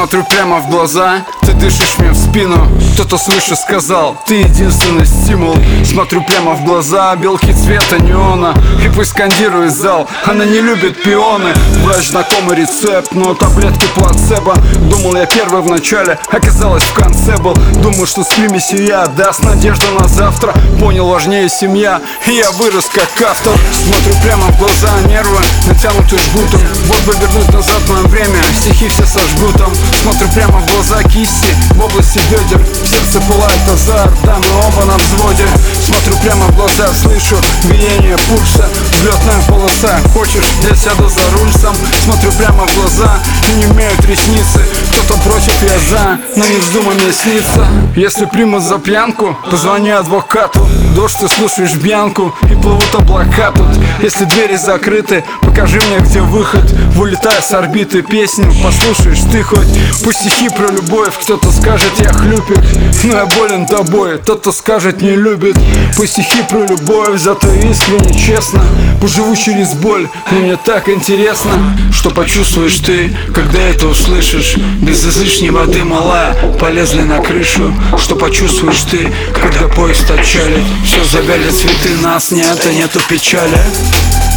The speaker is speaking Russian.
Смотрю прямо в глаза, ты дышишь мне в спину. Кто-то свыше сказал, ты единственный стимул. Смотрю прямо в глаза, белки цвета неона. И пусть скандирует зал, она не любит пионы. Врач знакомый рецепт, но таблетки плацебо. Думал я первый в начале, оказалось в конце был. Думаю, что с примесью я даст надежду на завтра. Понял, важнее семья, и я вырос как автор. Смотрю прямо в глаза, нервы натянуты жгутом. Вот бы вернуть назад мое время, стихи все сожгу там. Смотрю прямо в глаза кисти, в области бедер. В сердце пылает азарт, да мы оба на взводе. Смотрю прямо в глаза, слышу биение пульса. Взлетная полоса, хочешь, я сяду за руль сам. Смотрю прямо в глаза, и не имеют ресницы. Кто-то против, я за, но не вздумай мне сниться. Если примут за пьянку, позвони адвокату. Дождь, ты слушаешь бьянку, и плывут облака тут. Если двери закрыты, покажи мне, где выход. Вылетая с орбиты, песню послушаешь ты хоть. Пусть стихи про любовь, кто-то скажет я хлюпик, но я болен тобой, тот, кто скажет не любит. Пусть стихи про любовь, зато искренне, честно. Поживу через боль, но мне так интересно. Что почувствуешь ты, когда это услышишь? Без излишней воды, малая, полезли на крышу. Что почувствуешь ты, когда поезд отчалит? Все завяли цветы, нас нет и нету печали.